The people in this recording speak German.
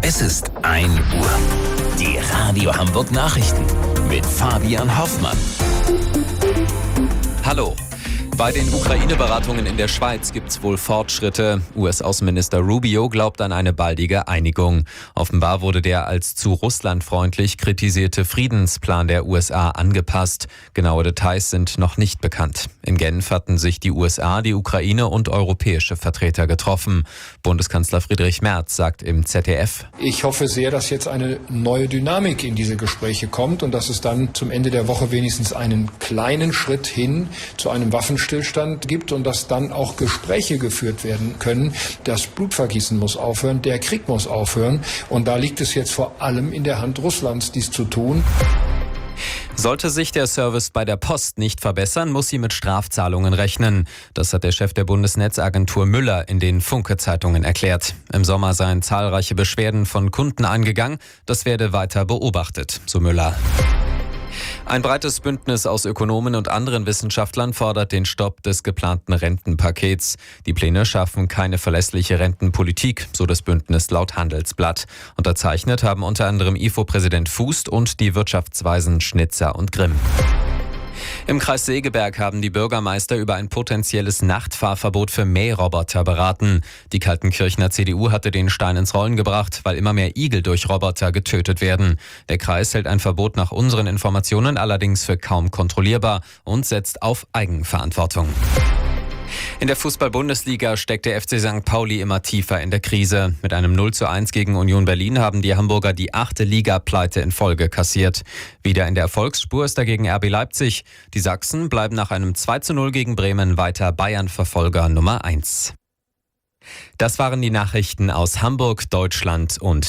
Es ist 1 Uhr. Die Radio Hamburg Nachrichten mit Fabian Hoffmann. Hallo. Bei den Ukraine-Beratungen in der Schweiz gibt's wohl Fortschritte. US-Außenminister Rubio glaubt an eine baldige Einigung. Offenbar wurde der als zu russlandfreundlich kritisierte Friedensplan der USA angepasst. Genaue Details sind noch nicht bekannt. In Genf hatten sich die USA, die Ukraine und europäische Vertreter getroffen. Bundeskanzler Friedrich Merz sagt im ZDF: Ich hoffe sehr, dass jetzt eine neue Dynamik in diese Gespräche kommt und dass es dann zum Ende der Woche wenigstens einen kleinen Schritt hin zu einem Waffenstillstand gibt und dass dann auch Gespräche geführt werden können. Das Blutvergießen muss aufhören, der Krieg muss aufhören. Und da liegt es jetzt vor allem in der Hand Russlands, dies zu tun. Sollte sich der Service bei der Post nicht verbessern, muss sie mit Strafzahlungen rechnen. Das hat der Chef der Bundesnetzagentur Müller in den Funke-Zeitungen erklärt. Im Sommer seien zahlreiche Beschwerden von Kunden eingegangen. Das werde weiter beobachtet, so Müller. Ein breites Bündnis aus Ökonomen und anderen Wissenschaftlern fordert den Stopp des geplanten Rentenpakets. Die Pläne schaffen keine verlässliche Rentenpolitik, so das Bündnis laut Handelsblatt. Unterzeichnet haben unter anderem IFO-Präsident Fußt und die Wirtschaftsweisen Schnitzer und Grimm. Im Kreis Segeberg haben die Bürgermeister über ein potenzielles Nachtfahrverbot für Mähroboter beraten. Die Kaltenkirchener CDU hatte den Stein ins Rollen gebracht, weil immer mehr Igel durch Roboter getötet werden. Der Kreis hält ein Verbot nach unseren Informationen allerdings für kaum kontrollierbar und setzt auf Eigenverantwortung. In der Fußball-Bundesliga steckt der FC St. Pauli immer tiefer in der Krise. Mit einem 0:1 gegen Union Berlin haben die Hamburger die 8. Liga-Pleite in Folge kassiert. Wieder in der Erfolgsspur ist dagegen RB Leipzig. Die Sachsen bleiben nach einem 2:0 gegen Bremen weiter Bayern-Verfolger Nummer 1. Das waren die Nachrichten aus Hamburg, Deutschland und